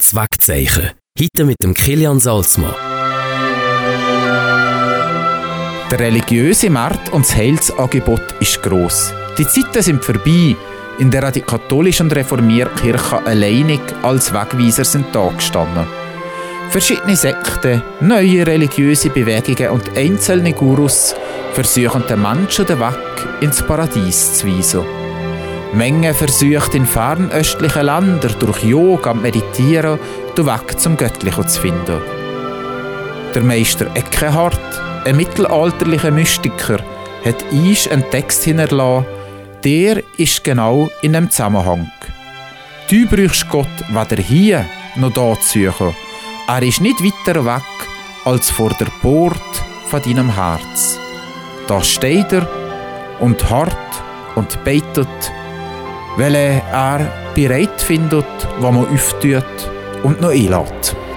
Das Wegzeichen. Heute mit dem Kilian Salzmann. Der religiöse Markt und das Heilsangebot ist gross. Die Zeiten sind vorbei, in der die katholische und reformierte Kirche alleinig als Wegweiser sind dagestanden. Verschiedene Sekten, neue religiöse Bewegungen und einzelne Gurus versuchen den Menschen den Weg ins Paradies zu weisen. Menge versucht in fernöstlichen Ländern durch Yoga und Meditieren den Weg zum Göttlichen zu finden. Der Meister Eckhart, ein mittelalterlicher Mystiker, hat einen Text hinterlassen, der ist genau in dem Zusammenhang. Du brauchst Gott weder hier noch da zu suchen. Er ist nicht weiter weg als vor der Port von deinem Herz. Da steht er und hart und betet, weil er bereit findet, was man auftut und noch einlädt.